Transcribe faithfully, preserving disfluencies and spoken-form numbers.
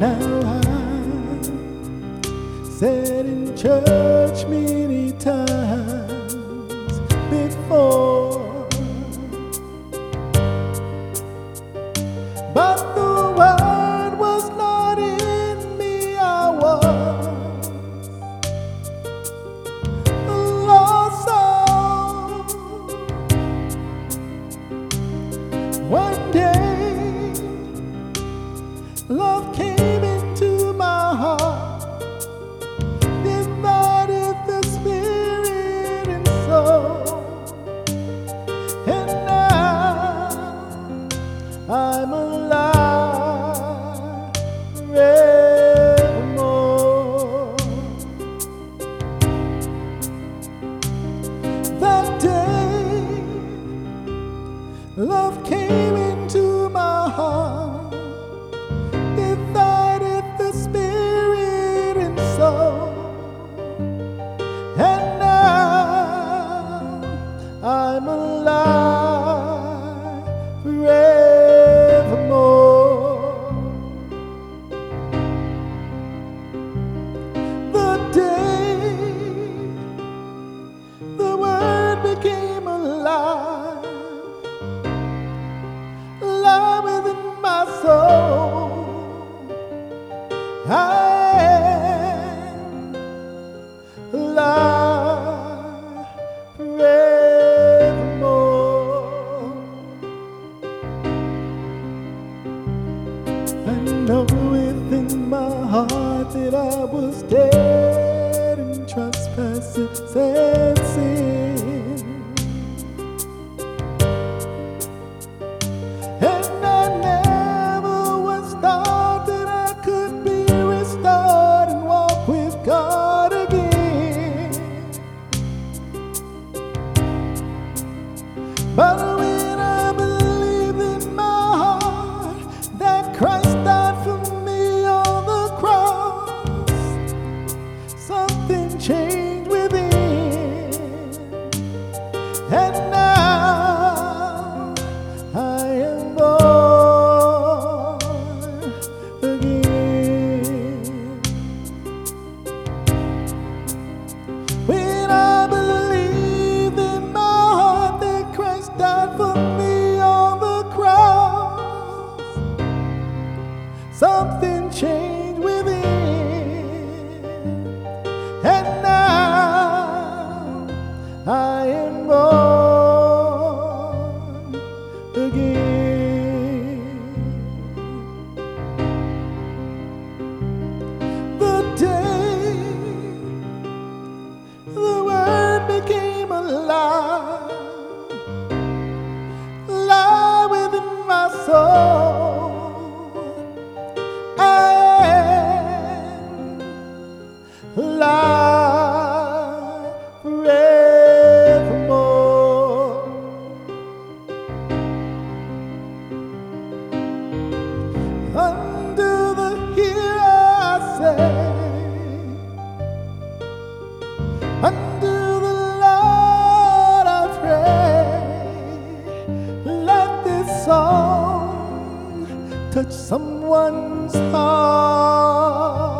Now I've sat in church many times before, but the word was not in me. I was a lost soul. One day, love came into my heart, divided the spirit and soul, and now I'm alive forevermore. That day, love came into my heart, divided the spirit and soul, and now I'm alive forevermore. The day the word became alive, alive within my soul, I am alive forevermore. I know within my heart that I was dead in trespasses and sin, and I never once thought that I could be restored and walk with God again. But when I believed in my heart that Christ died for me on the cross, something changed within, and now I am born again. When I believed in my heart that Christ died for me on the cross, something changed within, and now I am born again. The day the word became alive, alive within my soul, I am alive forevermore. Under the hill I say, under the Lord I pray. Let this song touch someone's heart.